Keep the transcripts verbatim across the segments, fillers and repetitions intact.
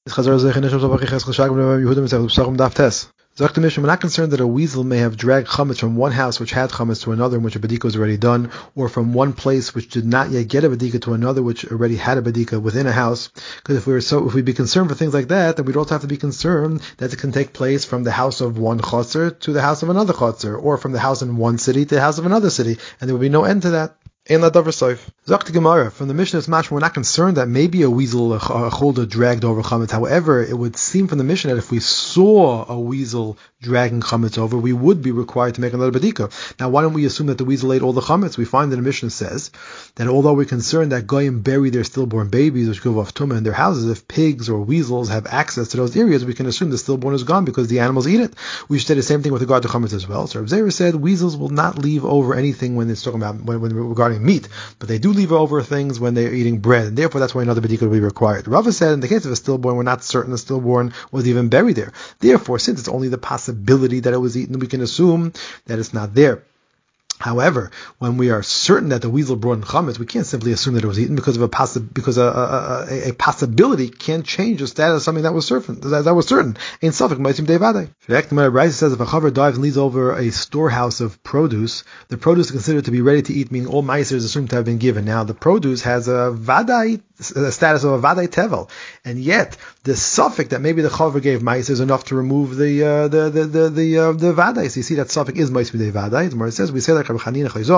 Zakta Mishnah, we're not concerned that a weasel may have dragged chametz from one house which had chametz to another in which a badika was already done, or from one place which did not yet get a badika to another which already had a badika within a house. Because if we were so, if we'd be concerned for things like that, then we'd also have to be concerned that it can take place from the house of one chotzer to the house of another chotzer, or from the house in one city to the house of another city, and there would be no end to that. Ein la davar soif. Zakta Gemara, from the Mishnah, it's mashma, we're not concerned that maybe a weasel, a cholder, dragged over chametz. However, it would seem from the Mishnah that if we saw a weasel dragging chametz over, we would be required to make another badika. Now, why don't we assume that the weasel ate all the chametz? We find that the Mishnah says that although we're concerned that goyim bury their stillborn babies which give off tumah in their houses, if pigs or weasels have access to those areas, we can assume the stillborn is gone because the animals eat it. We should say the same thing with regard to chametz as well. So Rav Zera said weasels will not leave over anything when it's talking about when, when regarding meat, but they do leave over things when they're eating bread, and therefore that's why another badika will be required. Rava said in the case of a stillborn, we're not certain the stillborn was even buried there. Therefore, since it's only the possibility that it was eaten, we can assume that it's not there. However, when we are certain that the weasel brought in chametz, we can't simply assume that it was eaten because of a possi- because a, a, a, a possibility can change the status of something that was certain. That, that was certain. In Suffolk, Maitim Devadai. Fact, the Raisa says if a chaver dives and leaves over a storehouse of produce, the produce is considered to be ready to eat, meaning all meiser is assumed to have been given. Now, the produce has a vadai, a status of a vadai tevel, and yet the suffix that maybe the chaver gave meiser is enough to remove the uh, the the the the, uh, the vadai. So you see that suffix is Maitim Devadai. The Gemara says we say that. That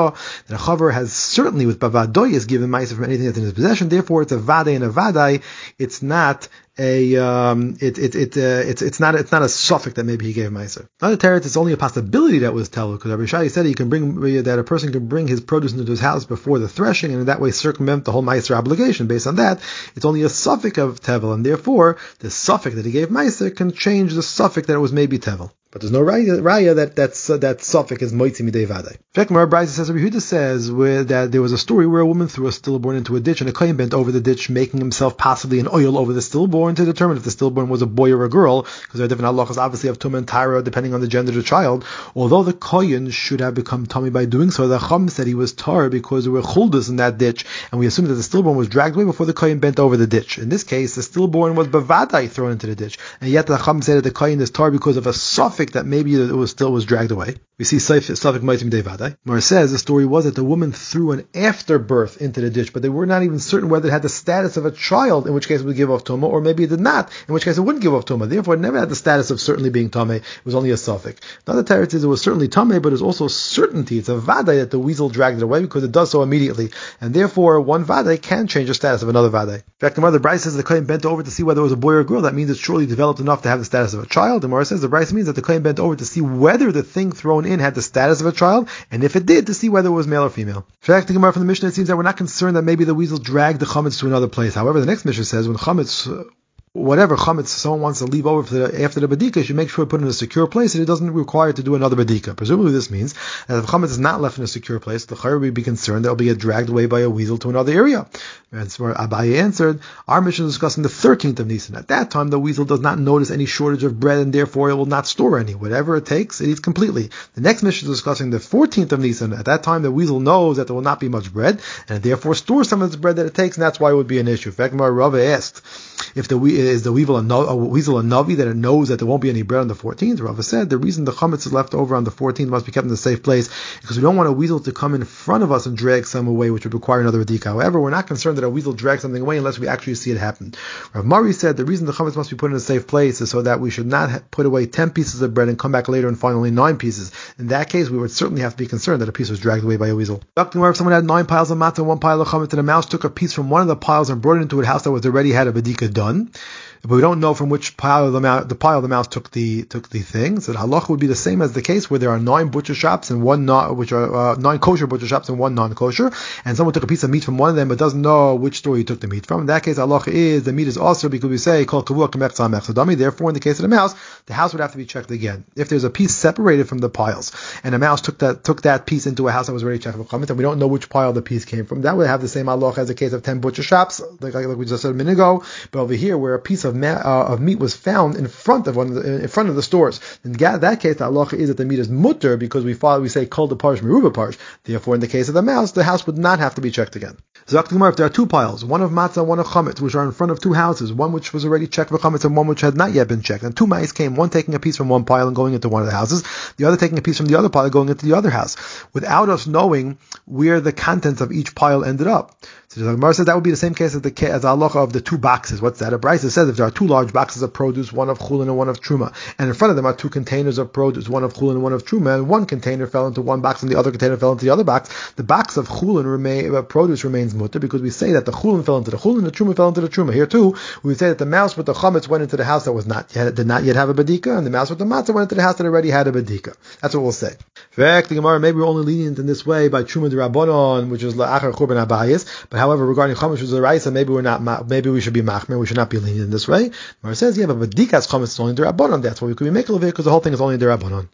a chaver has certainly with bavadoy is given ma'aser from anything that's in his possession. Therefore, it's a vadai and a vadai. It's not a um, it it it uh, it's it's not it's not a suffix that maybe he gave ma'aser. Another teretz, it's only a possibility that was tell because Rabbi Shai said he can bring that a person can bring his produce into his house before the threshing and in that way circumvent the whole ma'aser obligation. Based on that, it's only a suffix of tevel, and therefore the suffix that he gave ma'aser can change the suffix that it was maybe tevel. But there's no raya, raya that that's, uh, that suffix is moitzi midei vadai. In fact, Mar Brisa says, Rabbi Yehuda says where, that there was a story where a woman threw a stillborn into a ditch and a kohen bent over the ditch, making himself possibly an oil over the stillborn to determine if the stillborn was a boy or a girl, because there are different halachas obviously of tumah and tyra depending on the gender of the child. Although the kohen should have become tummy by doing so, the chum said he was tar because there were chuldas in that ditch, and we assume that the stillborn was dragged away before the kohen bent over the ditch. In this case, the stillborn was bavadai thrown into the ditch, and yet the chum said that the kohen is tar because of a suffix that maybe it was still was dragged away. We see Safik Maitim Devadai. Mara says the story was that the woman threw an afterbirth into the ditch, but they were not even certain whether it had the status of a child, in which case it would give off Tumah, or maybe it did not, in which case it wouldn't give off Tumah. Therefore, it never had the status of certainly being Tameh. It was only a Safik. Another teretz is it was certainly Tameh, but it's also certainty. It's a Vadai that the weasel dragged it away because it does so immediately. And therefore, one Vadai can change the status of another Vadai. In fact, the mother Bryce says the Kohen bent over to see whether it was a boy or a girl. That means it's surely developed enough to have the status of a child. The Mara says the Bryce means that the Kohen bent over to see whether the thing thrown in had the status of a child, and if it did, to see whether it was male or female. In fact, the Gemara from the Mishnah, it seems that we're not concerned that maybe the weasel dragged the chametz to another place. However, the next Mishnah says when chametz, whatever chametz someone wants to leave over for the, after the badika, you should make sure to put it in a secure place, and it doesn't require to do another badika. Presumably, this means that if chametz is not left in a secure place, the chayyur would be concerned that it will be dragged away by a weasel to another area. That's where Abaye answered, our mission is discussing the thirteenth of Nisan. At that time, the weasel does not notice any shortage of bread, and therefore it will not store any. Whatever it takes, it eats completely. The next mission is discussing the fourteenth of Nisan. At that time, the weasel knows that there will not be much bread, and it therefore stores some of its bread that it takes, and that's why it would be an issue. In fact, Rava asked, if the is the weasel a, no, a weasel a navi that it knows that there won't be any bread on the fourteenth? Rava said the reason the chametz is left over on the fourteenth must be kept in a safe place because we don't want a weasel to come in front of us and drag some away, which would require another badika. However, we're not concerned that a weasel drags something away unless we actually see it happen. Rav Mari said the reason the chametz must be put in a safe place is so that we should not ha- put away ten pieces of bread and come back later and find only nine pieces. In that case, we would certainly have to be concerned that a piece was dragged away by a weasel. If someone had nine piles of matzah and one pile of chametz, and a mouse took a piece from one of the piles and brought it into a house that was already had a badika done, but we don't know from which pile of the mouse the pile of the mouse took the took the thing. So the halacha would be the same as the case where there are nine butcher shops and one non, which are uh, nine kosher butcher shops and one non-kosher, and someone took a piece of meat from one of them but doesn't know which store he took the meat from. In that case, halacha is the meat is also because we say kol kavua kamech tzamech sadami. Therefore, in the case of the mouse, the house would have to be checked again. If there's a piece separated from the piles and a mouse took that took that piece into a house that was already checked with chametz, and we don't know which pile the piece came from, that would have the same halacha as the case of ten butcher shops, like, like we just said a minute ago. But over here, where a piece of ma- uh, of meat was found in front of one of the, in front of the stores, in that case, the halacha is that the meat is mutter because we follow, we say kol de parsh meruba parsh. Therefore, in the case of the mouse, the house would not have to be checked again. If there are two piles, one of matzah, one of chametz, which are in front of two houses, one which was already checked for chametz and one which had not yet been checked, and two mice came, one taking a piece from one pile and going into one of the houses, the other taking a piece from the other pile and going into the other house, without us knowing where the contents of each pile ended up. So the Gemara says that would be the same case as the as the halacha of the two boxes. What's that? A brisa says if there are two large boxes of produce, one of chulin and one of truma, and in front of them are two containers of produce, one of chulin and one of truma, and one container fell into one box and the other container fell into the other box, the box of chulin remain uh, produce remains mutter, because we say that the chulin fell into the chulin, the truma fell into the truma. Here too, we say that the mouse with the chametz went into the house that was not yet, did not yet have a badika, and the mouse with the matzah went into the house that already had a badika. That's what we'll say. In fact, the Gemara, maybe we're only lenient in this way by truma d'Rabbanon, which is la'achar churban habayis, but however, regarding chametz which is a raisa, maybe we're not, maybe we should be machmer, we should not be lenient in this way. Gemara says, yeah, but badikas chametz is only d'Rabbanon. That's why we could be making of it, because the whole thing is only d'Rabbanon.